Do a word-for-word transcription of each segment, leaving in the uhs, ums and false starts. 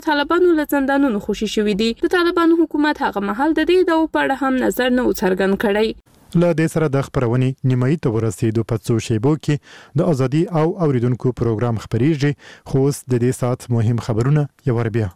طالبانو له زندانونو خوشي شوي دي. د طالبانو حکومت هغه مهال د دې دعوو په اړه هم نظر نه څرګند کړی. له دې سره د خبرونې نیمایي ته ورسېدو په څو شیبو کې د ازادي او اوریدونکو پروګرام خبرېږي، خو اوس د دې ساعت مهم خبرونه یو ور بیا.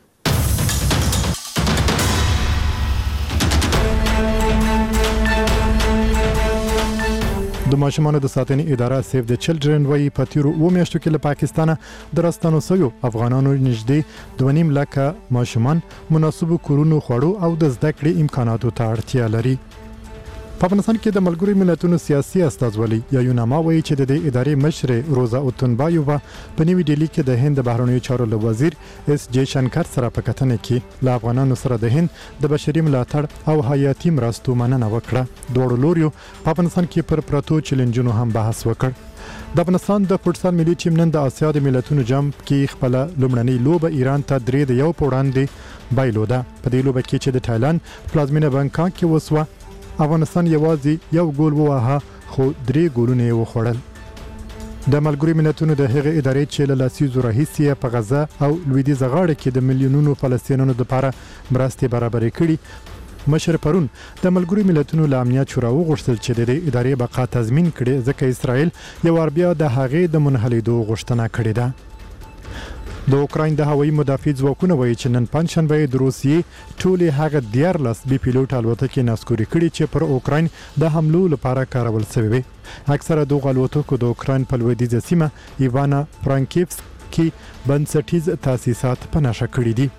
د ماشومانو د ساتنې اداره سیف د چلډرن وایي په تیرو اوه میاشتو کې له پاکستانه د راستنو شویو افغانانو نږدې دوه نیم لکه ماشومان مناسبو کورونو خوړو او د زده کړې امکاناتو ته اړتیا لري. په افغانستان کې د ملګرو ملتونو سیاسي استازولي یا یوناما وایي چې د دې ادارې مشر روزا اوتنبایووا په نیوي ډیلی کې د هند بهرنیو چارو له وزیر اس جے شنکر سره په کتنه کې له افغانانو سره د هند د بشري ملاتړ او حیاتي مرستو مننه وکړه. دوړو لوريو په افغانستان کې پر پروتو چیلنجونو هم بحث وکړ. د افغانستان د فوټسال ملي ټیم نن د اسیا د ملتونو جام کې خپل لومړنۍ لوبه ایران ته درې د یو پوړاندې بایلوده. په دې لوبه کې چې د تایلند پلازمینه بانکاک کې وسوه، افغانستان یوازې یو ګول وواهه خو درې ګولونه یې وخوړل. د ملګرو ملتونو د هغې ادارې چې له لسیزو راهیسې په غزه او لویدیځه غاړه کې د میلیونونو فلسطینیانو لپاره مرستې برابرې کړي، مشر پرون د ملګرو ملتونو له امنیت شورا وغوښتل چې د دې ادارې بقا تضمین کړي، ځکه اسرائیل یو وار بیا د هغې د منحلېدو غوښتنه کړې ده. د اوکراین د هوایي مدافع ځواکونو وایي چې نن پنځشنبه د روسیې ټولې هغه دیارلس بي پیلوټ الوتکې نسکوري کړي چې پر اوکراین د حملو لپاره کارول شوې وي. اکثره دغه الوتکو د اوکراین په لویدیځه سیمه ایوانا فرانکیفسک کې بنسټیز تاسیسات په نښه کړي دي.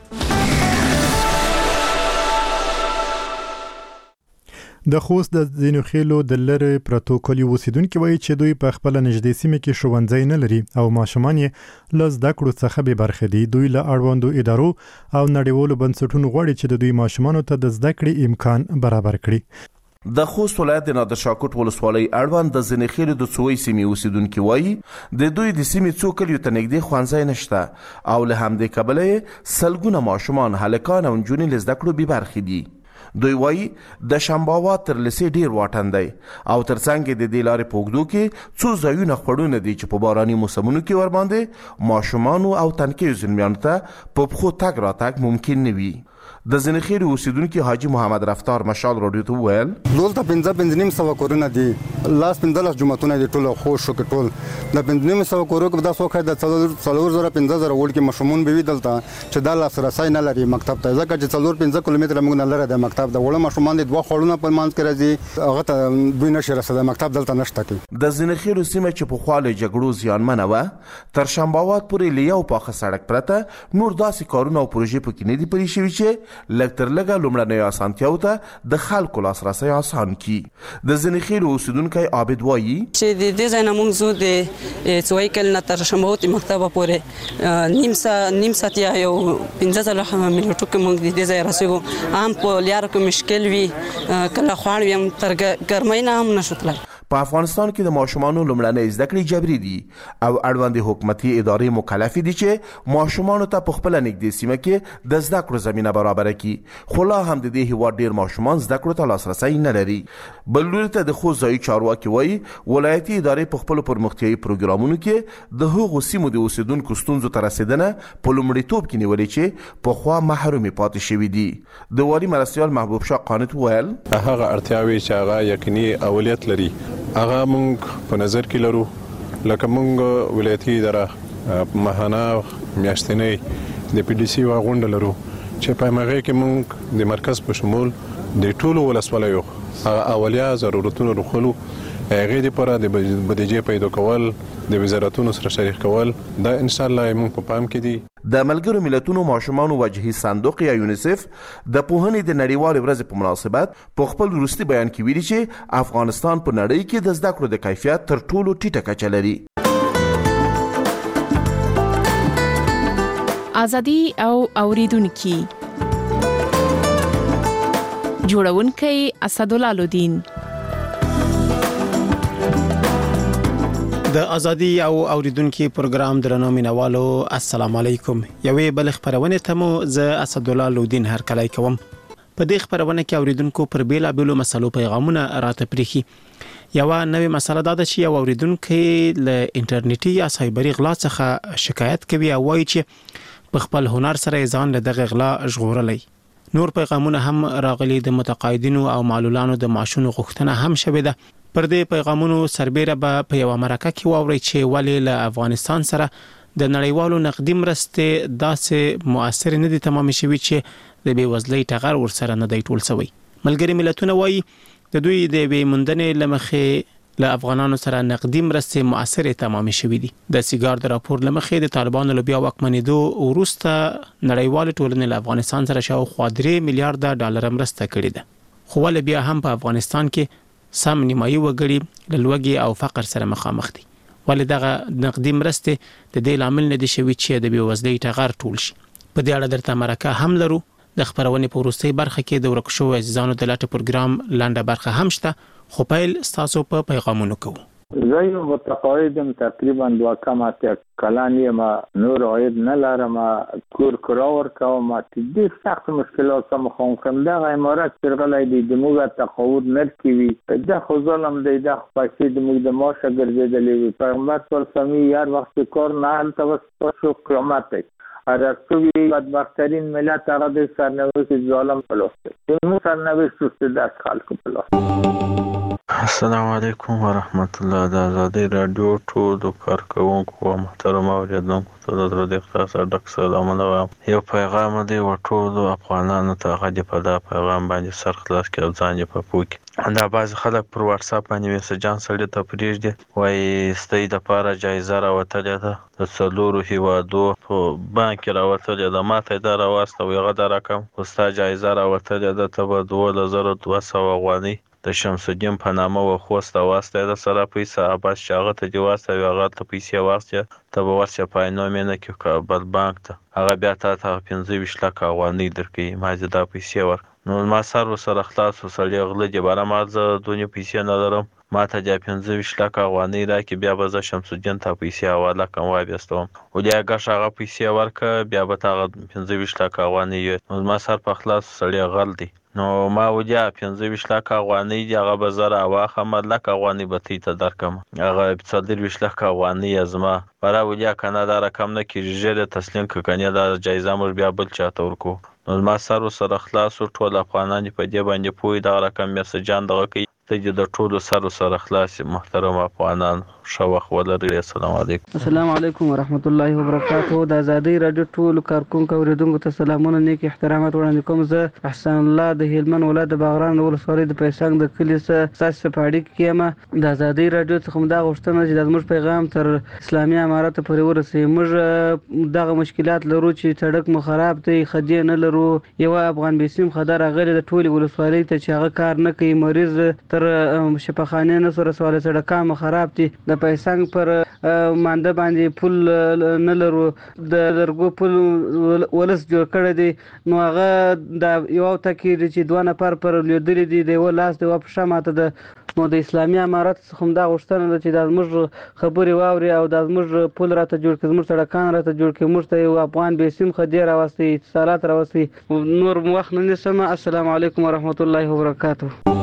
د خوست د زینوخیلو د لری پروتوکولي اوسیدونکو وایي چې دوی په خپل نږدې سیمه کې ښوونځي نه لري او ماشومان یې له زده کړو څخه بې برخې دي. دوی له اړوندو ادارو او نړیوالو بنسټونو غواړي چې د دوی ماشومانو ته د زده کړې امکان برابر کړي. د خوست ولایت د نادر شاه کوټ ولسوالۍ اړوند د زینوخیلو د څوی سیمې اوسیدونکو وایي د دوی د سیمې څو کلیو ته نږدې ښوونځي نشته او له همدې کبله سلګونه ماشومان هلکان او نجونې له زده کړو بې برخې دي. دوی وایي د شنباوات تر لسې ډیر واټن دی او ترڅنګ د دې لارې په اوږدو کې څو ځایونه خړونه دي چې په باراني موسمونو کې ورباندې ماشومانو او تنکیو زلمیانو ته په پښو تګ راتګ ممکن نه وي. د زینخیل اوسیدونکو حاجی محمد رفتار مشال رادیو ته ویل دلته پنځه پنځه نیم سو کورونه دي، لاس پنځه جمعتونه دي، ټول خوش شو ټول د پنځه نیم سو کورو کې د سوخه د څلور زره پنځه زره وړ کې مشمون به وي دلته چې د لاس رسای نه لري مکتب ته، ځکه چې څلور پنځه کیلومتره موږ نه لري د مکتب د وړ مشمون دي دوه خړونه په مانځ کې راځي هغه ته دوی نشه رسېد مکتب دلته نشته کې. د زینخیل سیمه چې په خواله جګړو زیانمنه و تر شنباوات پورې لیاو پاخه سړک پرته نور داسې کارونه او پروژې پکې نه دي پرې شوي چې لکتر لګ لومړنۍ اسانتیاو ته د خلکو لاسرسی آسان کی. د زینخیل اوسیدونکو عابد وایي چې د دې ځای نه موږ زو د څوی کل نه تر شنباوت مکتبه پورې نیم سا نیم ساعت یا یو پنځه زره منټو کې موږ د دې ځای رسېږو. عام په لیارو کې مشکل وي، کله خوان وي تر ګرمۍ نه هم نشو تللی. په افغانستان کې د ماشومانو لومړنۍ زده کړې جبري دي او اړوند حکومتي ادارې مکلف دي چې ماشومانو ته په خپل نږدې سیمه کې د زده کړو زمينه برابر کړي، خو لا هم د دې هیواد ډیر ماشومان زده کړو ته لاسرسی نه لري. بل لوري ته د خوست ځایي چارواکي وایي ولایتي ادارې په خپل پرمختیايي پروګرامونو کې د هغو سیمو د اوسیدونکو ستونزو ته رسیدنه په لومړیتوب کې نیولې چې په خوا محرومي پاتې شوي دي. د والي مرستیال محبوب شاه قانت ویل هغه اړتیاوي چې هغه یقیني اولیت لري هغه مونږ په نظر کې لرو، لکه مونږ ولایتي اداره ماهانه میاشتنۍ د پی ډي سی غونډه لرو چې په هغه کې مونږ د مرکز په شمول د ټولو ولسوالیو اولیا ضرورتونو رخلو هغه د لپاره د بودیجې پیدا کول د وزارتونو سره شریک کول دا ان شاء الله موږ په پام کې دي. د ملګرو ملتونو ماشومانو وجهي صندوق یا یونیسف د پوهنې د نړیوالې ورځې په مناسبت په خپل وروستي بیان کې ویلي چې افغانستان په نړۍ کې د زده کړو د کیفیت تر ټولو ټیټه کچه لري. ازادي او اوریدونکو جوړونکي اسدالله لودین د ازادي او اوریدونکو پروګرام درنو مینوالو السلام علیکم. یوې بل خبرونه ته مو ز اسدالله لودین هر کله کوم. په دې خبرونه کې اوریدونکو پر بیل بیلو مسلو پیغامونه راته پریخي. یو نوې مسله دا ده چې یو اوریدونکو له انټرنیټي یا سایبري غلا څخه شکایت کوي او وایي چې په خپل هنر سره ځان له دغه غلا ژغورلی. نور پیغامونه هم راغلي د متقاعدینو او معلولانو د معاشونو غوښتنه هم شوې ده. پر دې پیغامونو سربیره به په یوه مرکه کې واورئ چې ولې له افغانستان سره د نړیوالو نقدي مرستې داسې مؤثر نه دي تمامې شوي چې د بېوزلۍ ټغر ورسره نه دی ټول شوی. ملګري ملتونه وایي د دوی د یوې موندنې له مخې له افغانانو سره نقدي مرستې مؤثرې تمامې شوي دي. د سیګار د راپور له مخې د طالبانو له بیا واکمنېدو وروسته نړیوالې ټولنې له افغانستان سره شاوخوا درې میلیارډه ډالره مرسته کړې ده. خو ولې بیا هم په افغانستان کې سم نیمایي وګړي له لوږې او فقر سره مخامخ دي؟ ولې دغه نقدي مرستې د دې لامل نه دي شوي چې د بېوزلۍ ټغر ټول شي؟ په دې اړه درته مرکه هم لرو. د خپرونې په وروستۍ برخه کې د ورک شوو عزیزانو د لټې پروګرام لنډه برخه هم شته، خو پیل ستاسو په پیغامونو کوو. زه یو متقاعدم، تقریبا دوه کم اتیا کلن یم، نور عاید نه لرم، کور کرا ورکوم، ډېر سخت مشکلات سره مخامخ یم. دغه عمارت چې غلی دی د موږ تقاعد نرکوي، دا خو ظلم دی، دا خو پیسې د موږ د معاشه ګرځېدلې وي. پیغمبر صلی الله علیه وسلم هر وخت کار نه هلته وسپارشو قیامت دی. ارسطوی بدبخترین ملت هغه د سرنوشت ظالم په لاس دی. زموږ سرنوشت اوس د خلکو په لاس. السلام علیکم ورحمت الله. د ازادي رادیو ټولو کارکوونکو او محترم اوریدونکو ته د زړه د اخلاص ډک سلامونه وایم. یو پیغام دی و ټولو افغانانو ته، هغه دې په دا پیغام باندې سر خلاص کړي او ځان یې په پوه کړي. دا بعضې خلک پر واټساپ باندې میسجان سړي ته پرېږدي، وایي ستاسو دپاره جایزه راوتلې ده، د څلورو هېوادو په بانک کې راوتلې ده. ما ته یې دا راواستوي، هغه دا رقم خو ستا جایزه راوتلې ده، ته به دولس زره دوه سوه افغانۍ د شمس الدین په نامه وخوسته واستوي د سره پیسه عباس چې هغه ته دې واستوي، هغه ته پیسې واستوي، ته به ورشه په عینومې نه کې کابل بانک ته، هغه بیا تا ته پنځه ویشت لکه افغانۍ درکوي. ما دې دا پیسې ور نو ما سر ورسره خلاص و، سړی غله دې باره ما زه دونې پیسې نه لرم، ما ته دې پنځه ویشت لکه افغانۍ راکړي، بیا به زه شمس الدین ته پیسې حواله کړم وابېستوم. ولې ګټه هغه پیسې ورکړه، بیا به ته هغه پنځه ویشت لکه افغانۍ وي. نو ما سر په خلاص سړی غل دی. نو ما ولیا پنځه ویشت لکه افغانۍ دي، هغه به زه راواخلم، لکه افغانۍ به تی ته درکړم، هغه څلور ویشت لکه افغانۍ یې زما بره ولیا که نه دا رقم نه کېږي، ژر یې تسلیم کړه، که نه دا جایزه موږ بیا بل چا ته ورکوو. نو زما سر ورسره خلاص و، ټول افغانان په دې باندې پوه دي، دغه رقم میسجان دغه کوي، ته دې د ټولو سر ورسره خلاص. محترم افغانان ښه وخت ولرئ. السلام علیکم. السلام علیکم ورحمت الله وبرکاته. د ازادۍ راډیو ټولو کارکونکو اوریدونکو ته سلامونه، نیک احترامات وړاندې کوم. زه احسان الله د هلمند ولایت د باغران ولسوالۍ د پیسنګ د کلي څخه ستاسو په اړیکه کې یم. د ازادۍ راډیو څخه دا غوښتنه چې زموږ پیغام تر اسلامي امارت پورې ورسوي. موږ دغه مشکلات لرو چې سړک مو خراب دی، خدي نه لرو، یو افغان بیسیم خدای راغلی د ټولې ولسوالۍ ته چې هغه کار نه کوي، مریض تر شفاخانه نه سره سوال سړکان مو خراب دي. د پیسنګ پر مانده باندې پل نه لرو، د درګو پل ولس جوړ کړی دی، نو هغه د یو تکي چې دوه نفر پر لیدل دي، د یو لاس د واپښه ماته ده. نو د اسلامي امارت څخه دا غوښتنه ده چې د زموږ خبرې واوري او د زموږ پل راته جوړ کړي، زموږ سړکان راته جوړ کړي، موږ ته یو افغان بیسیم خدي راوستي، اتصالات راوستي. نور وخت نه نیسم. السلام علیکم ورحمت الله وبرکاته.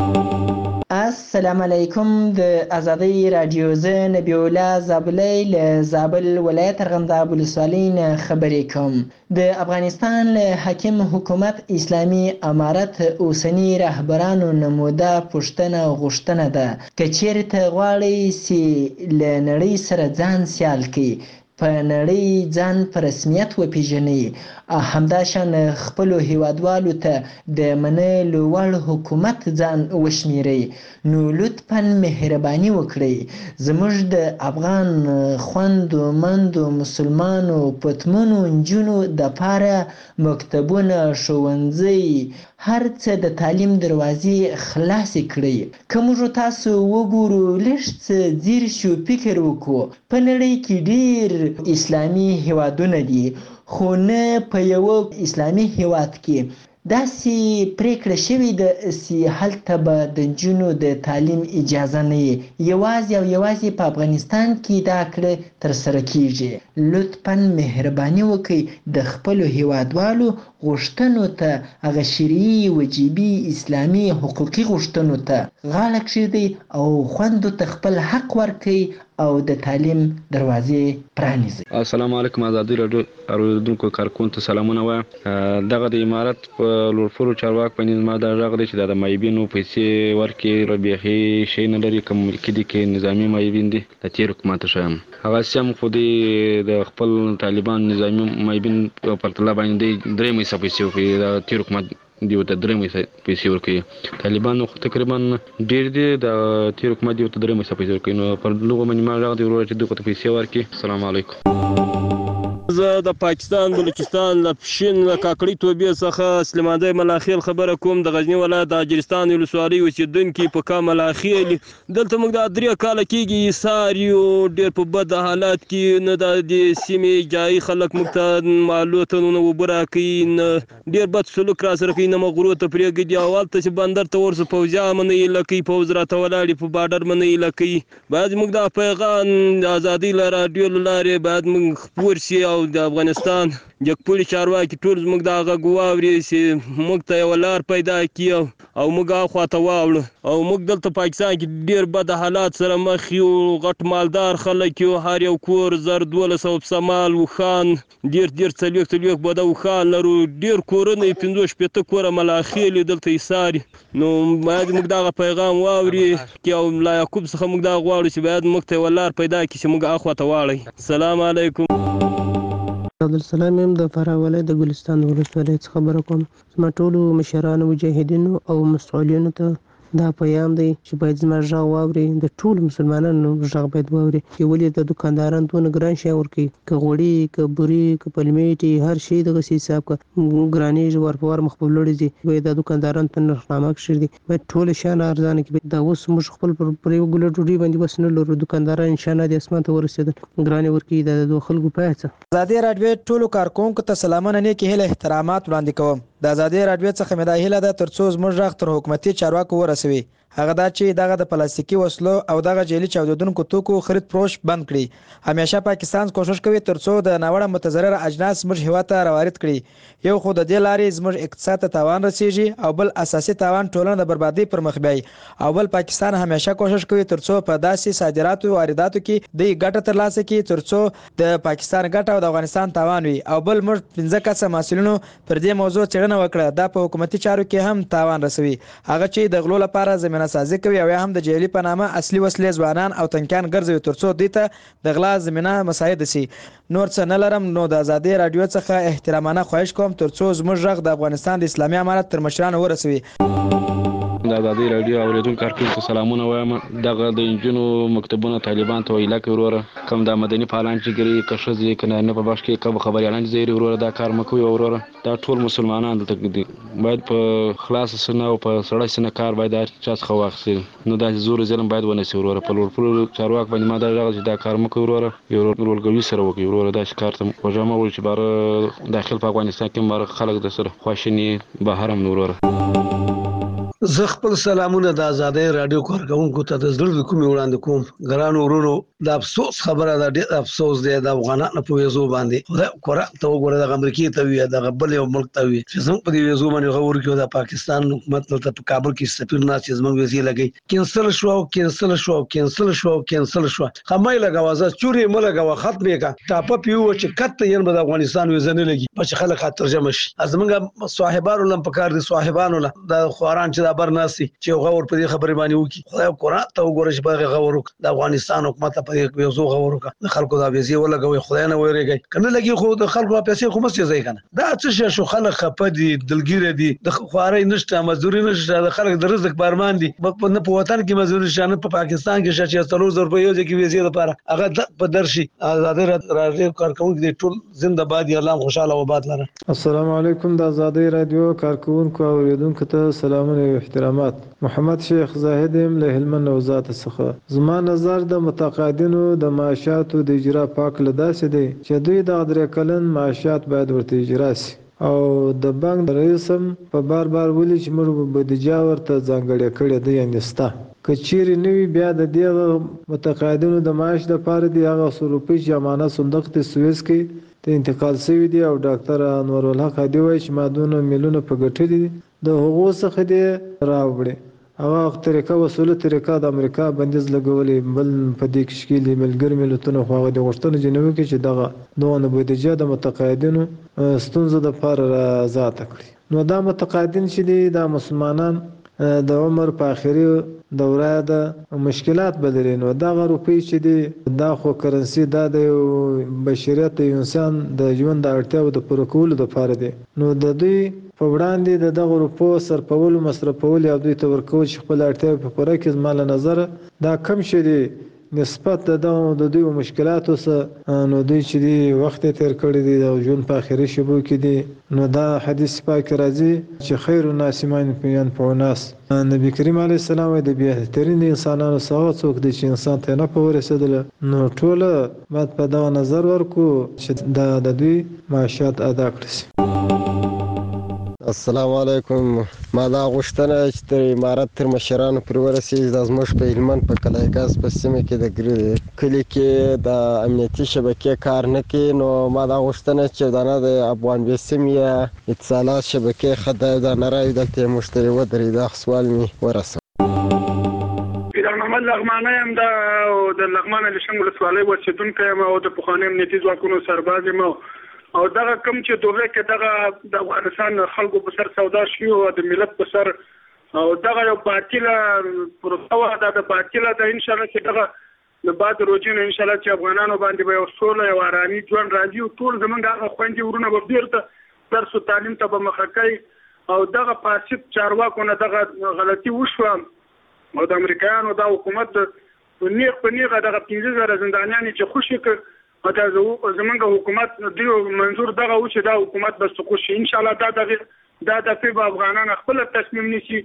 السلام علیکم. د ازادۍ راډیو زه نبی الله زابلی له زابل ولایت ارغنداب ولسوالۍ نه خبرې کوم. د افغانستان له حاکم حکومت اسلامي امارت اوسنی رهبرانو نموده پوښتنه غوښتنه ده که چیرته غواړئ چې له نړۍ سره ځان سیال کړي، په نړۍ ځان په رسمیت وپیژنئ، همداشان خپلو هیوادوالو ته د منلو وړ حکومت ځان وشمیرئ، نو لطفا مهرباني وکړئ. زموږ د افغان خویندو مندو مسلمانو پتمنو نجونو دپاره مکتبونه، ښوونځي، هر څه د تعلیم دروازې خلاصې کړئ. که موږ تاسو وګورو، لږ څه ځیر شو، فکر وکړو، په نړۍ کې ډېر اسلامي هیوادونه دي، خو نه په یو اسلامي هیواد کې داسې پریکړه شوې ده چې هلته به د نجونو د تعلیم اجازه نه وي. یوازې او یوازې په افغانستان کې دا کړه ترسره کیږي. لطفا مهرباني وکړئ د خپلو هیوادوالو غوښتنو ته، هغه شرعي وجیبي اسلامي حقوقي غوښتنو ته غاړه کېږدئ او خویندو ته خپل حق ورکړئ او د تعلیم دروازې پرانیزئ. السلام علیکم. ازادي راډیو اوریدونکو کارکون ته سلامونه وایم. دغه د امارت په لوړپوړو چارواک باندې ما دا غږ دی چې د مایبینو پیسې ورکړي را بیخي شی نه لري، کوم ملکي دي کې نظامي مایبین دي د تیر حکومت شایم هغه سم خو دې د خپل طالبان نظامي مایبین په پرتله باندې درې مې پیسې ورکړي د تیر حکومت دیو ته درې مې پیسې ورکړي. طالبان خو تقریبا ډېر دي د تیر حکومت دیو ته درې مې پیسې ورکړي، نو پر لوګو باندې ما راغلی ورور چې دغه پیسې ورکړي. السلام علیکم. زه د پاکستان بلوچستان له پښین له کاکړۍ توبې څخه سلیماندی ملاخیل خبره کوم. د غزنی ولایت د اجرستان ولسوالۍ اوسېدونکي په کا ملاخیل دلته موږ د درې کاله کېږي ایثار یو، ډېر په بد حالات کې، نه د دې سیمې جایي خلک موږ ته مالو ته نه اوبه راکوي، نه ډېر بد سلوک را سره کوي، نه مو غرو ته پرېږدي او هلته چې بندر ته ورسو پوځیان منه ایله کوي، پوځ راته ولاړ په باډر منه ایله کوي. باید موږ دا پیغام د ازادۍ له راډیو له لارې باید موږ خپور شي او د افغانستان جګپوړي چارواکي ټول زموږ د غږ واوري چې موږ ته یوه لار پیدا کړي او موږ هاخوا ته واوړو. او موږ دلته پاکستان کې ډېر بد حالات سره مخ یو، غټ مالدار خلک یو، هر یو کور زر دولس سوه پسه مال وښان، ډېر ډېر څلوېښت څلوېښت بده وښان لرو، ډېر کورونه یې پنځوس شپېته کوره ملاخیل دلته ایثار. نو باید موږ دغه پیغام واوري او لا یعقوب څخه موږ دا غواړو چې باید موږ ته یوه لار پیدا کړي چې موږ هاخوا ته واړئ. السلام علیکم. عبدالسلام یم د فراه ولایت د ګلستان ولسوالۍ څخه خبره کوم. زما ټولو مشرانو مجاهدینو او مسؤلینو ته دا پیغام دی چې باید زما غږ واوري، د ټولو مسلمانانو غږ باید واوري. چې ولې د دکانداران دونه ګران شی ورکوي، که غوړي که بوري که پلمېټې هر شی دغسې حساب که ګرانېږي ور په ور مخ په لوړې ځي، باید دا دکانداران ته نرخنامه کښېږدي، باید ټوله شیان ارزانه کړي. دا اوس موږ خپل پر یو ګوله ډوډۍ باندې بس نه لرو، دکانداران انشاءالله د اسمان ته ورسېدل ګرانې ورکوي. دا د خلکو پایه څه. ازادي راډیو ټولو کارکوونکو ته سلامونه، نیکې هیله احترامات وړاندې کوم. د ازادي راډیو څخه مې دا هیله ده تر څو زموږ غږ تر حکومتي چارواکو ورسوي، هغه دا چې دغه د پلاستیکي وسلو او دغه جعلي چاودېدونکو توکو خرید فروش بند کړي. همیشه پاکستان کوشش کوي تر څو د ناوړه متضرره اجناس زموږ هېواد ته راوارد کړي. یو خو د دې لارې زموږ اقتصاد ته تاوان رسیږي او بل اساسي تاوان ټولنه د بربادۍ پر مخ بیایي. او بل پاکستان همیشه کوشش کوي تر څو په داسې صادراتو او وارداتو کې دوی ګټه ترلاسه کړي تر څو د پاکستان ګټه او د افغانستان تاوان وي. او بل موږ پنځه کسه مسؤلینو پر دې موضوع څېړنه وکړه، دا په حکومتي چارو کې هم تاوان رسوي، هغه چې د غلو لپاره زمینه سازي کوي او هم د جعلي په نامه اصلي وسلې ځوانان او تنکیان ګرځوي تر څو دوی ته د غلا زمینه مساعد شي. نور څه نه لرم، نو د ازادي راډیو څخه احترامانه خواهش کوم تر څو زموږ غږ د افغانستان د اسلامي امارت تر مشرانو ورسوي. د ازادي راډیو اوریدونکو کارکونکو ته سلامونه وایم. دغه د انجونو مکتبونه طالبان ته ویلا کوي وروره، کوم د مدني فعالان چې ګري که ښځې که نارینه په بخش کې کوم خبریالان چې زیري وروره دا کار مه کوئ وروره. دا ټول مسلمانان دلته دي، باید په خلاصه سینه او په سړه سینه کار باید هر چا څخه واخیستل، نو داسې زور ظلم باید ونه شي وروره. په لوړپوړو چارواک باندې ما دا غږ چې دا کار مه کوئ وروره، یو ورورګلوي سره وکړئ وروره. داسې کار ته وژه مه وړئ چې باره داخل په افغانستان کې باره خلک د سره خواشیني بهر هم وروره. زه خپل سلامونه د ازادۍ راډیو کارکوونکو ته د زړه د کومې وړاندې کوم. ګرانو ورونو، د افسوس خبره ده، ډېر افسوس دی د افغانانو په ویزو باندې. خدای قرآن ته وګوره، دغه امریکې ته وي دغه بل یو ملک ته وي چې زموږ په دې ویزو باندې هغه ورکړي. د پاکستان حکومت دلته په کابل کې سفیر ناست چې زموږ ویزې لګوي، کینسل شوه او کینسل شوه او کینسل شوه او کینسل شوه. ښه مه یې لګوه، زه چورې مه لګوه، ختم یې کړه. ټاپه پې ووه چې کته یم به د افغانستان ویزه نه لګي، به چې خلک خاطرجمه شي. زموږ صاحبانو له هم پکار دي، صاحبانو له د خواران چې دا بر ناست دي چې یو غور په دې خبرې باندې وکړي. خدای قرآن ته وګوره چې په هغې غور وکړه، د افغانستان حکومت ته په دې ویزو غور وکړه، د خلکو دا ویزې ولګوئ، خدای نه ویرېږئ. که نه لګي خو د خلکو پیسې خو مه سېځئ که نه. دا څه شی شو؟ خلک خفه دي، دلګیره دي، د خوارۍ نشته، مزدوري نشته، د خلک د رزق بارمان دي. نه په وطن کې مزدوري شته، نه په پاکستان کې شته چې څلور زره روپۍ یو ځای کې ویزې لپاره هغه په در شي. ازادي راډیو کارکوونکي دې ټول زنده باد یا الله خوشحاله او آباد لره. السلام علیکم. د ازادي راډیو کارکوونکو او اوریدونکو ته سلامونه او احترامات. محمد شیخ زاهد یم له هلمند نوزاد څخه. زما نظر د متقاعدینو د معاشاتو د اجرا پاک له داسې دی چې دوی د درې کلن معاشات باید ورته اجرا شي او د بانک رئیس هم په بار بار ولي چې موږ بودیجه ورته ځانګړې کړې ده، یعنې سته. که چیرې نه وي بیا د دې متقاعدینو د معاش دپاره د هغه څو روپۍ چې امانت صندوق د سویس کې ته انتقال شوي دي او ډاکټر انور الحق هادي وایي چې ما دونه میلیونه په ګټلي دي، د هغو څخه دې راوړي هغه طریقه وسوله طریقه د امریکا بندیز لګولې بل په دې کې شکیل ملګر ملتونو خو هغه د غوښتنې جنوي کې چې دغه دوه بودیجه د متقاعدینو ستونزه د پر آزاد کړي نو دا متقاعدین چې دي د مسلمانان د عمر په اخري دوره د مشکلات بدلې نو دا روپی چې دی دا خو کرنسي دا د بشریت انسان د ژوند د اړتیاو د پوره کولو لپاره دی نو د دوی په وړاندې د دغه روپو صرفول مصرفول او دوی ته ورکول چې خپل اړتیاو په پوره کې زما له نظر دا کم شي دی نسبت د د دوی مشکلاتو سره نو دوی چې دی وخت تیر کړی دی او ژوند په اخري شبو کې دی نو دا حدیث پاک راځي چې خیر الناس من ينفع الناس نبی کریم علیه السلام د بهترین انسانانو څخه څوک دی چې انسان ته نه په ورسېدل نو ټول باید په دا نظر ورکو چې دا د دوی معاشات ادا کړي. السلام علیکم. ما دا غوښتنه چې تر امارت تر مشرانو پورې ورسېږي د زموږ په هلمند په قلعه‌ګاز په سیمه کې د کلي کې د امنیتي شبکې کار نه کوي نو ما دا غوښتنه چې دا نه د افغان بیسیم یا اتصالات شبکې ښه دی دا نه راوي دلته یې مشتري ودرېد دا سوال مې ورسوه. پیران محمد لغمانی یم د لغمان الیشنګ ولسوالۍ اوسېدونکی یم او د پخواني امنیتي ځواکونو سرباز یم او دغه کوم چې دوه کې دغه د افغانستان خلکو په سر سودا شي او د ملت په سر او دغه یو باطله پروسه ده د باطله د ان شاء الله چې دغه د بعد روزینه ان شاء الله چې افغانانو باندې به یو سوله او ارامي ژوند راځي او ټول زمونږ هغه خويندې ورونه به بیرته درس او تعلیم ته به مخه کوي او دغه فاسد چارواکو نه دغه غلطي وشوه او د امریکایانو د حکومت نیغ په نیغه دغه پنځه زره زندانیان چې خوشي کړ او دا زمونږ حکومت دیو منظور دغه و چې دا حکومت بس سقوط شي ان شاء الله دا دغه دا د په افغانانو خپل تصمیم نیسي.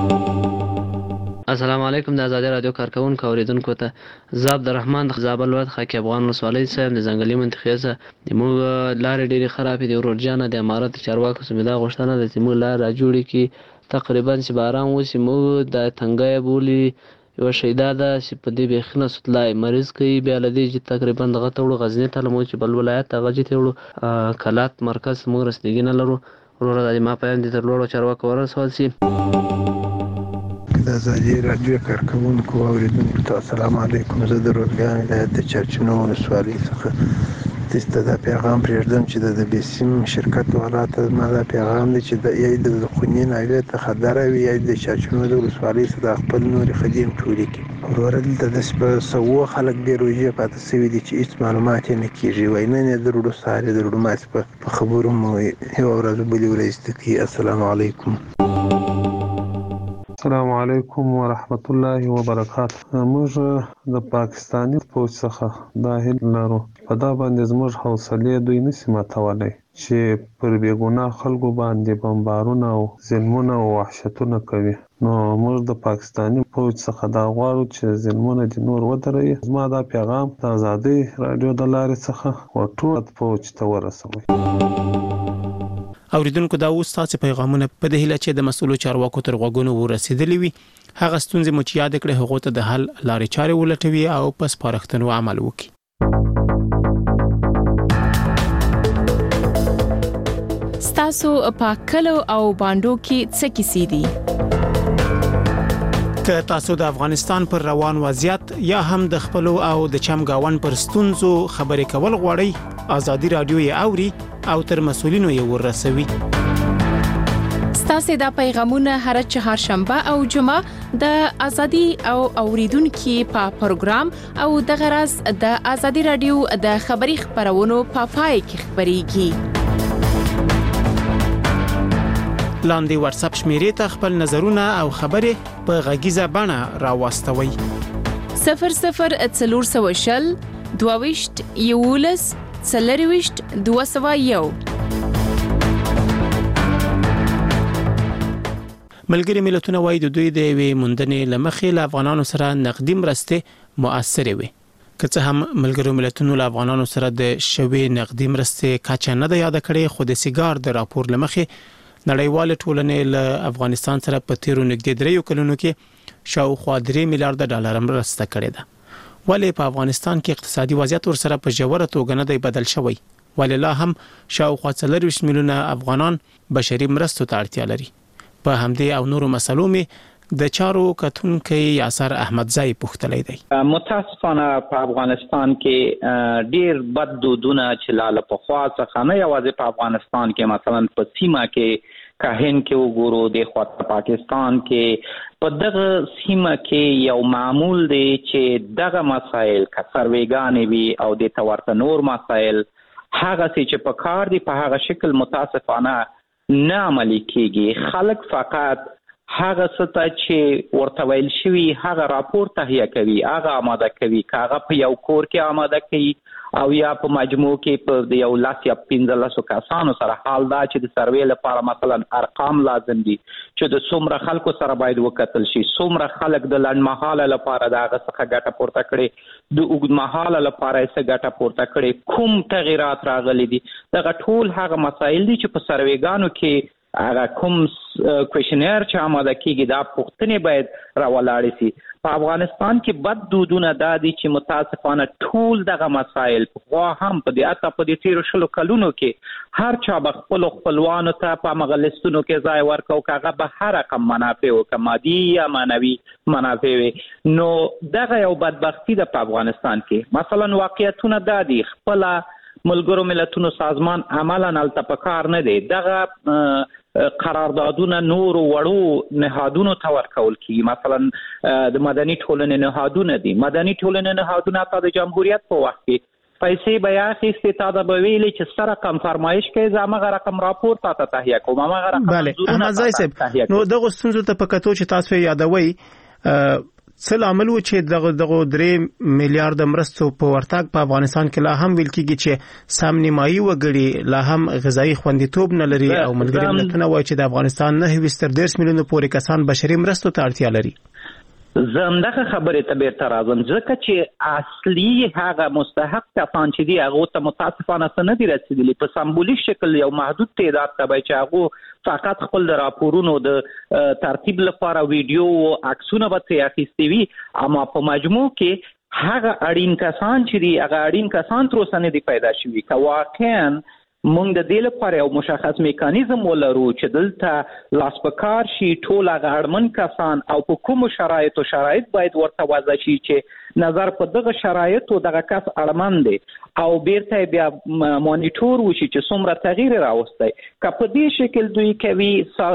السلام علیکم د آزادي رادیو کارکونکو اوریدونکو ته زاب د رحمان د زابل ولایت خاک افغان ولسوالۍ صاحب د ځنګلي منطقې څخه د موږ لارې ډېرې خرابې دي ورورجانه د امارت چارواکو سمې دا غوښتنه ده چې موږ لار راجوړې کړي تقریبا چې باران وشي موږ د تنګی بولي یو شیدا ده چې په دې بېخي نه سوتلای مریض کوي بیا له دې چې تقریبا دغه ته وړو غزني ته لمو چې بل ولایت هغه چې ته وړو کلات مرکز موږ رسېدګي نه لرو وروره د ما پیام دې تر لوړو چارواکو ورسول شي. د آزادي رادیو کارکوونکو اوریدونکو ته السلام علیکم. زه د روزګان ولایت د چرچنو ولسوالۍ څخه تاسو ته پیغام پرېږدم چې د بیسیم شرکت والا ته زما دا پیغام دی چې د یا د خونین اوی ته خبر وي یا د چرچنو د ولسوالۍ څخه د خپل نور خدیم ټولې کی وروره دلته د سپه سوو خلک ډېر روژې پاتې سوي دي چې هېڅ معلومات یې نه کېږي وایي نن یې د روډو سهار یې د روډو ماسې په خبرو مو یوه ورځ بلې ورځ ته کوي. السلام علیکم. السلام علیکم ورحمت الله وبرکاته. موږ د پاکستاني پوځ څخه دا هیله لرو په دا باندې زموږ حوصلې دوی نشي ماتولی چې پر بېګناه خلکو باندې بمبارونه او ظلمونه او وحشتونه کوي نو موږ د پاکستاني پوځ څخه دا غواړو چې ظلمونه دې نور ودروي. زما دا پیغام د آزادۍ راډیو د لارې څخه ټول پوځ ته ورسوئ. اوریدونکو دا اوس تاسو پیغامونه په دې هیله چې د مسؤلو چارواکو تر غوږونو ورسېدلې وي هغه ستونزې مو چې یاد کړې هغه ته د حل لارې چارې ولټوي او په سپارښتنو عمل وکړي. ستاسو په کلو او باندو کې څه کیسې دي؟ که تاسو د افغانستان پر روان وضعیت یا هم د خپل او د چمګاون پر ستونزو خبرې کول غواړئ آزادي رادیو یې اوري او تر مسؤلینو یې ورسوي. ستاسو دا پیغامونه هر چهارشنبه او جمعه د آزادي او اوریدونکو په پروګرام او د غرض د آزادي رادیو د خبري خبرونو په پای کې خبريږي. لاندې واتس اپ شمیرې ته خپل نظرونه او خبرې په غږیزه بڼه راوستوي. صفر صفر څلور سوه شل دوه ویشت یولس څلور ویشت دوه سوه یو. ملګری ملتونه وایي د دوی د وی مندنې لمخې له افغانانو سره نقدي مرستې مؤثر وي. که څه هم ملګرو ملتونو له افغانانو سره د شوي نقدي مرستې کچه نه ده یاد کړې خو د سیګار د راپور لمخې نړیوال ټولنې له افغانستان سره په تیرو نږدې دریو کلونو کې شاوخوا درې میلیارډ ډالر مرسته کړې ده. ولې په افغانستان کې اقتصادي وضعیت ورسره په ژوره توګه نه دی بدل شوی ولې لا هم شاوخوا څلور میلیونه افغانان بشري مرستو ته اړتیا لري. په همدې او نورو مسلو می د چارو کتونکي یاسر احمدزی پوښتلی دی. متاسفانه په افغانستان کې ډیر بد دودونه چې لاله پخوا څخه نه یوازې په افغانستان کې مثلا په سیمه کې کاهن کې وګورو د خواته پاکستان کې په دغه سیمه کې یو معمول دی چې دغه مسایل که سرویګانې وي او د تورته نور مسایل هغه چې په کار دی په هغه شکل متاسفانه نه عملي کیږي. خلک فقط هغه څه چې ورته ویل شوي هغه راپور تهیه کوي، هغه آماده کوي، که هغه په یو کور کې آماده کوي او یا په مجموع کې په د یو لاس یا پنځلسو کسانو سره. حال دا چې د سروې لپاره مثلا ارقام لازم دي چې د څومره خلکو سره باید وکتل شي، څومره خلک د لنډمهاله لپاره د هغه څخه ګټه پورته کړي، د اوږدمهاله لپاره یې څه ګټه پورته کړي، کوم تغیرات راغلي دي. دغه ټول هغه مسایل دي چې په سروېګانو کې هغه کوم کوېشنیر چې آماده کیږي دا پوښتنې باید راولاړې شي. په افغانستان کې بد دودونه دا دي چې متاسفانه ټول دغه مسایل پخوا هم په دې اته په دې تیرو شلو کلونو کې هر چا به خپلو خپلوانو ته په همغه لیستونو کې ځای ورکړ او که هغه به هر رقم منافع و که مادي یا معنوي منافع وي. نو دغه یو بدبختي ده په افغانستان کې. مثلا واقعیتونه دا دي خپله ملګرو ملتونو سازمان عملا هلته په کار نه دی، دغه قراردادونه نورو وړو نهادونو ته ورکول کیږي. مثلا د مدني ټولنې نهادونه دي، مدني ټولنې نهادونه تا د جمهوریت په وخت کې پیسې به یې اخیستې، تا ته به ویلې چې څه رقم فرمایش کوي زه همغه رقم راپور تا ته تهیه کوم، همغه رقم منظورونه تا ته تهیه کوم. نو دغه ستونزو ته په کتو چې تاسو یادوي څه لامل و چې دغه دغه درې میلیارډ مرستو په ورتګ په افغانستان کې لا هم ویل کېږي چې سم نیمایي وګړي لا هم غذایی خوندیتوب نه لري او ملګري ملتونه وایي چې د افغانستان نه وستر ډیرس میلیونه پورې کسان بشري مرستو ته اړتیا لري. زه همدغه خبرې ته بیرته راځم ځکه چې اصلي هغه مستحق کسان چې دي هغو ته متاسفانه څه نه دي رسېدلي. په سمبولیک شکل یو محدود تعداد ته به چې هغو فقط خپل د راپورونو د ترتیب لپاره ویډیو او عکسونه به ترې اخیستي وي، اما په مجموع کې هغه اړین کسان چې دي هغه اړین کسان تر اوسه نه دي پیدا شوي. که واقعا مونږ د دې لپاره یو مشخص میکانیزم ولرو چې دلته لاس په کار شي ټول هغه اړمن کسان او په کومو شرایطو شرایط باید ورته وضع شي چې نظر په دغه شرایطو دغه کس اړمن دی او بیرته بیا مانیټور وشي چې څومره تغییر راوستی. که په دې شکل دوی کوي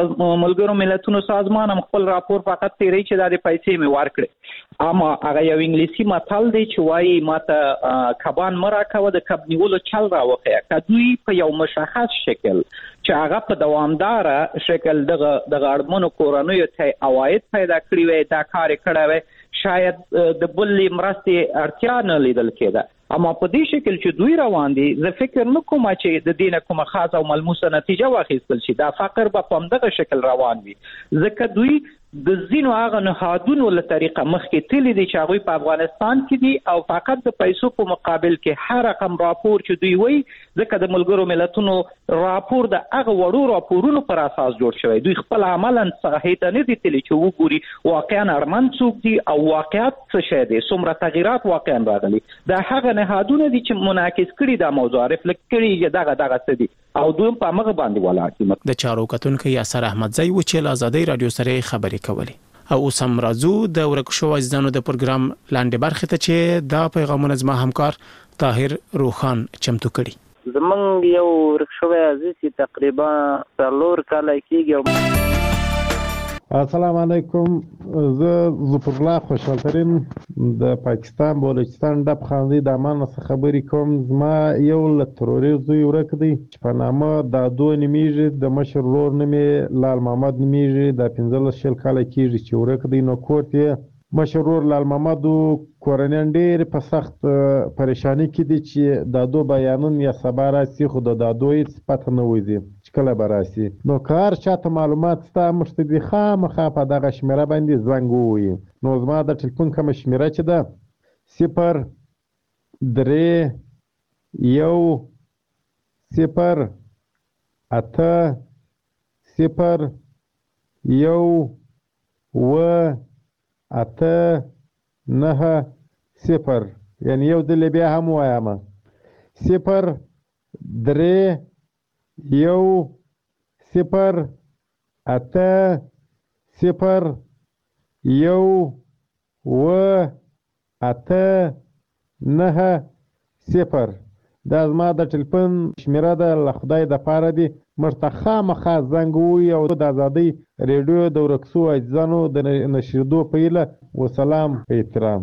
ملګرو ملتونو سازمان هم خپل راپور فقط تیری چې دا د پیسې مې ورکړي، اما هغه یو انګلیسي متل دی چې وایي ماته کبان مه راکوه د کب نیولو چل راوښیه. که دوی په یو مشخص شکل چې هغه په دوامداره شکل دغه دغه اړمنو کورنیو ته عواید پیدا کړي وي دا کار یې کړی وی شاید د بلې مرستې اړتیا نه لیدل کېده. اما په دې شکل چې دوی روان دي زه فکر نه کوم چې د دې نه کومه خاصه او ملموسه نتیجه واخیستل شي. دا فقر به په همدغه شکل روان وي ځکه دوی د ځینو هغه نهادونو له طریقه مخکې تللی دي چې هغوی په افغانستان کې دي او فقط د پیسو په مقابل کې هر رقم راپور چې دوی وایي ځکه د ملګرو ملتونو راپور د هغه وړو راپورونو پر اساس جوړ شوی. دوی خپل عملا ساحې ته نه دي تللی چې وګوري واقعا اړمن څوک دي او واقعیت څه شی دی، څومره تغیرات واقعا راغلي. دا هغه نهادونه دي چې منعکس کړي دا موضوع ریفلکټ کړي دغه دغه څه دي او دوی په هغه باندې ولاړ دي. د چارو کتونکو یاسر احمدزی و چې له آزادۍ رادیو سره خبرې کولی او اوس هم راځو د ورک شو عزیزانو د پروګرام لاندې برخه ته چې دا پیغامونه زما همکار طاهر روخان چمتو کړي. زمونږ یو ورک شو عزیز تقریبا څلور کاله کېږي. السلام علیکم، زه ظفر الله خوشحالترین د پاکستان بلوچستان ډب خاندي د امان څخه خبرې کوم. زما یو له تروریست زوی ورک دی چې په نامه دادو نومیږي، د مشر ورور نوم یې لال محمد نومیږي، د پنځلس شل کاله کېږي چې ورک دی. نو کور یې مشر ورور لال محمد کورنیان ډېر په سخت پریشانی کې دي چې دادو بیانون یا سبا راسي خو د دادو هېڅ پته نه وځي چې کله به راسي. نو که هر چاته معلومات ستا موږ ته دي خامخا په دغه شمېره باندې زنګ ووهي. نو زما د ټلیفون کومه شمېره چې ده صفر درې یو صفر اته صفر یو اوه اته نهه صفر، یعنی یو ځل بیا هم وایم صفر درې یو صفر اته صفر یو اوه اته نهه صفر. دا زما د ټلیفون شمیره ده، له خدای د پاره دی موږ ته خامخا زنګ ووهئ او د ازادۍ ریډیو د ورک سوو عزیزانو د نشریدو په هیله. وسلام په احترام.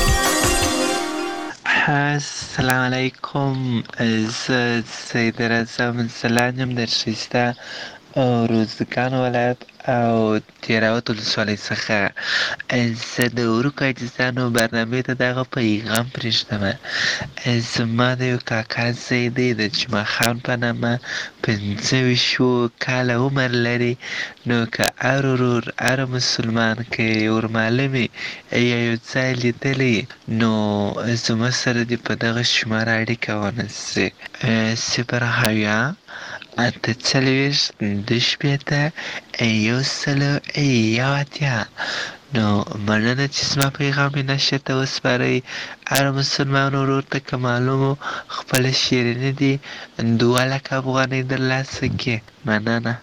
السلام علیکم، زه سید رضا زلان یم در ښایسته روزګان ولایت او تیراوت ولسوالۍ څخه. زه د ورکو عزیزانو برنامې ته دغه پیغام پرېږدم. زما د یو کاکا زوی دی د جمعه خان په نامه، پنځه ویشت کاله عمر لري. نو که هر ورور هر مسلمان که ورمعلومې یا یو ځای لیدلی نو زما سره دې په دغه شماره اړیکه ونیسي: صفر اویا اته څلوېښت دوه شپېته یو سلو یو اتیا. نو مننه چې زما پیغام یې نشر ته وسپارئ. هر مسلمان ورور ته که معلوم خپله شیریني دي دوه لکه افغانۍ ترلاسه کړي. مننه.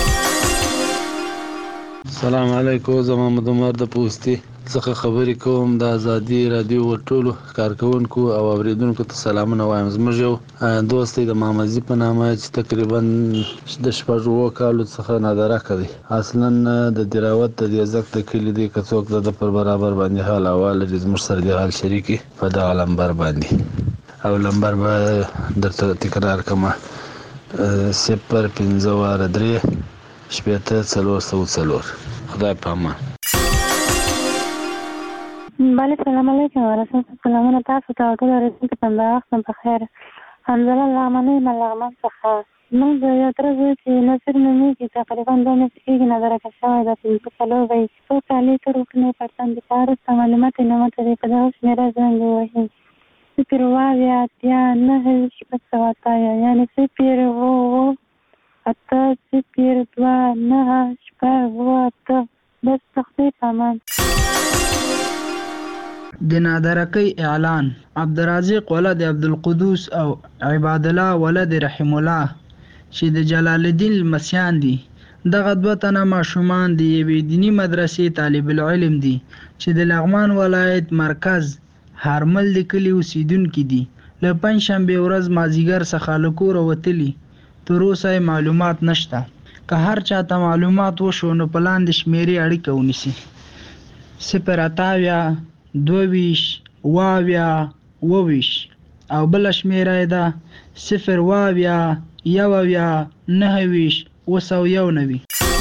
السلام علیکم، زه محمد عمر د پوستي څخه خبرې کوم. د ازادي رادیو ټولو کارکوونکو او اوریدونکو ته سلامونه وایم. زموږ یو دوست دی د محمدزي په نامه چې تقریبا د شپږ اووه کالو څخه نادرکه دی. اصلا د دراوت د دیزک د کلي دی. که څوک د پر برابر باندې حال احوال لري زموږ سره د حال شریکي په دغه لمبر باندې، او لمبر به درته تکرار کړم: صفر پنځه واره درې شپېته څلور سوه څلور. خدای په امان. بله، سلام علیکم ورحمت سلامونه تاسو ته او ټول اورېدونکو ته. د وخت په خیر. حمزله لغمنۍ یم له لغمان څخه. موږ د یو تره زوی چې نصیر نومېږي تقریبا دوه میاشتې کېږي نادرکه شوی ده. پنځه څلور به یې څو کالې تېر وکړنې پرتم د په وروسته معلومات یې نه ماته دی. په دغه شمېره زنګ ووهي: صفر اووه اویا اتیا نهه شپږ سوه اتیا، یعنې صفر اووه اووه اته صفر دوه نهه شپږ اووه اته. بس تختې په امان. د نادرکۍ اعلان: عبدالرازق ولد عبدالقدوس او عبادالله ولد رحم الله چې د جلال الدین لمسیان دي. دغه دوه تنه ماشومان د یوې دیني مدرسې طالب العلم دي چې د لغمان ولایت مرکز هرمل د کلي اوسیدونکي دي. له پنجشنبې ورځ مازدیګر څخه له کوره وتلي، تر اوسه معلومات نشته. که هر چاته معلومات وشو نو په لاندې شمېرې اړیکه ونیسي: صفر اته اویا دوه ویشت اوه اویا اوه ویشت، او بله شمېره یې ده صفر اوه اویا یو اویا نهه ویشت اوه سوه یو نوي.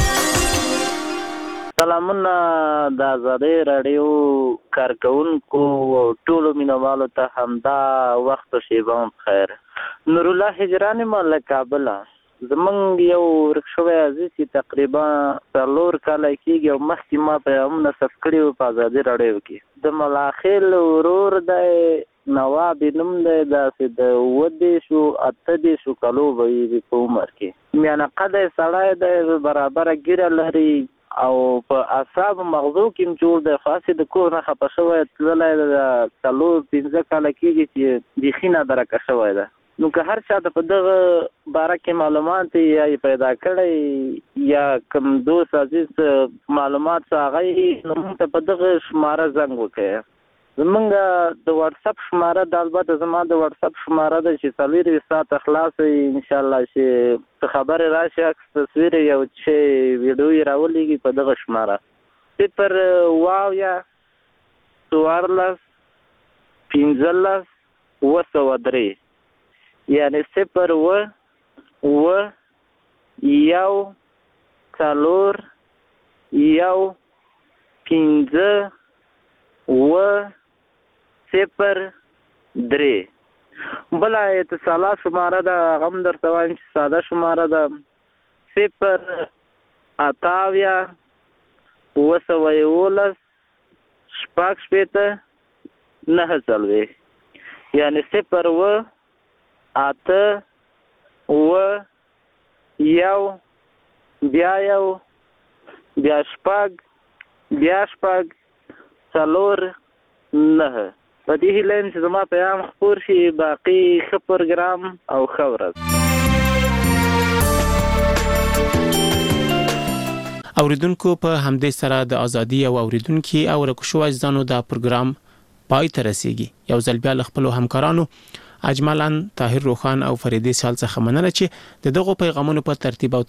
سلامونه د ازادۍ راډیو کارکوونکو او ټولو مینوالو ته همدا وخت او شیبه هم بخیر. نور الله هجران یم له کابله. زمونږ یو ورک شوی عزیز چې تقریبا څلور کاله کېږي او مخکې ما پیغامونه ثبت کړي وو په ازادي راډیو کې. د ملاخیل ورور دی، نواب یې نوم دی، داسې د اووه دېرشو اته دېرشو کالو به وي په عمر کې. میانه قده سړی دی، برابره ږیره لري او په اعصابو مغزو کې هم جوړ دی. خاصې د کور نه خفه شوی تللی د څلور پنځه کاله کېږي چې بیخي نادرکه شوی ده. نو که هر چا ته په دغه باره کې معلومات یا یې پیدا کړی یا کوم دوست عزیز معلومات څه هغه نو موږ ته په دغه شماره زنګ وکړئ. زمونږ د واټساپ شماره د البته زما د واټساپ شماره ده چې څلورویشت ساعته خلاصه وي انشاءالله چې څه خبرې راشي عکس تصویر یو چې ویډیو یې راولېږي په دغه شماره: صفر اووه اویا څوارلس پنځلس اووه سوه درې، یعنې صفر اووه اووه یو څلور یو پنځه اووه صفر درې. بله اتصالات شماره ده هغه هم درته وایم چې ساده شماره ده: صفر اته اویا اووه سوه یولس شپږ شپېته نهه څلوېښت، یعنې صفر اووه اته اووه یو بیا یو بیا شپږ بیا شپږ څلور نهه. په دې هیله یم چې زما پیغام خپور شي. باقي ښه پروګرام او ښه ورځ. اوریدونکو په همدې سره د ازادي او اوریدونکو او رکشو اجزانو دا پروګرام پای ته رسیږي. یو ځل بیا خپل همکارانو اجمالاً طاهر روخان او فریدی سال څخه مننه چې د دغه پیغامونو په ترتیب او